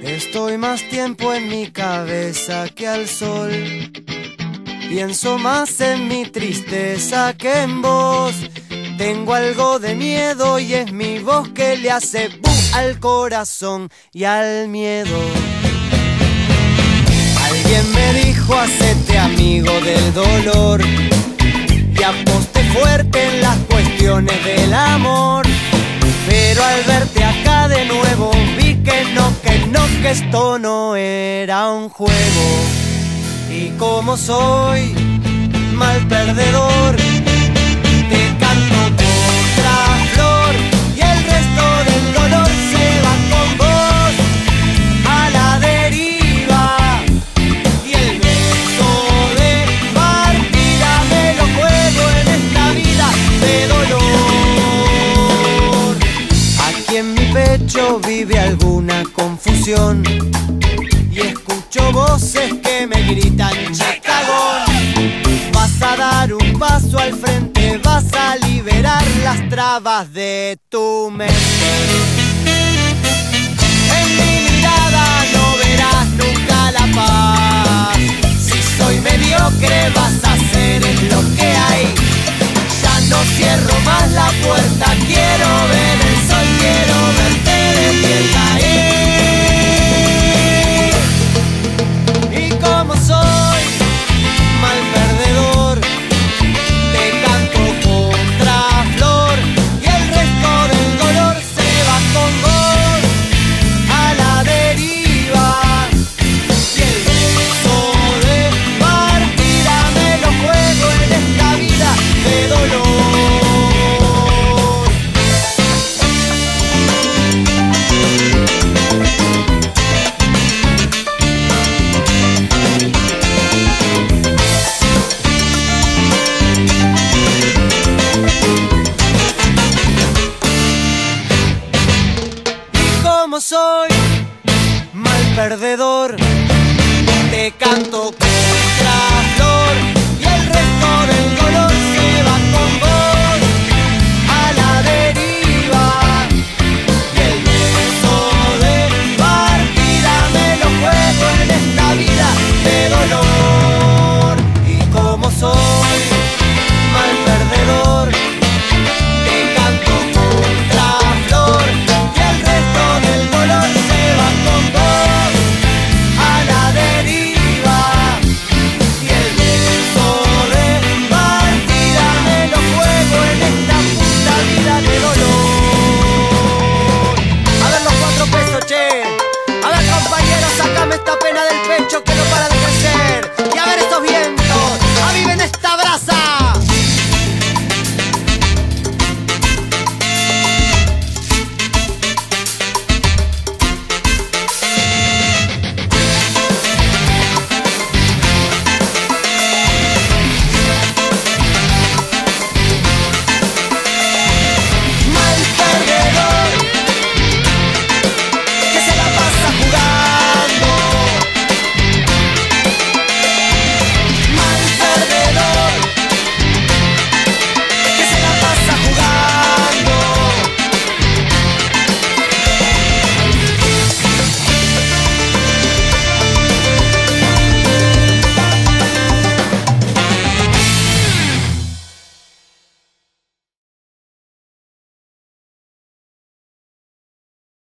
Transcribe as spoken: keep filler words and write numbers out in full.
Estoy más tiempo en mi cabeza que al sol. Pienso más en mi tristeza que en vos. Tengo algo de miedo y es mi voz que le hace bu al corazón y al miedo. Alguien me dijo, hacete amigo del dolor y aposté fuerte en las cuestiones del amor. Pero al verte acá de nuevo vi que no, que no, que esto no era un juego. Y como soy mal perdedor, te canto contra flor y el resto del dolor se va con vos a la deriva. Y el beso de partida me lo juego en esta vida de dolor. Aquí en mi pecho vive alguna confusión y escucho voces que me gritan che cagón. Vas a dar un paso al frente, vas a liberar las trabas de tu mente. En mi mirada no verás nunca la paz. Si soy mediocre vas a ser en lo que hay. Ya no cierro más la puerta, quiero ver el sol, quiero verte de pie caer. Y como soy mal perdedor, te canto contra flor y el resto del dolor se va con vos a la deriva. Y el beso de partida me lo juego en esta vida de dolor. Como soy mal perdedor, te canto contra flor y el resto del dolor se va con vos a la deriva. Y el beso de partida me lo juego en esta vida de dolor. Y como soy mal perdedor, te canto contra flor y el resto del dolor se va con vos a la deriva. Y el beso de partida me lo juego en esta puta vida de dolor. A ver los cuatro pesos, che. A ver compañeros, sácame esta pena del pecho que no para de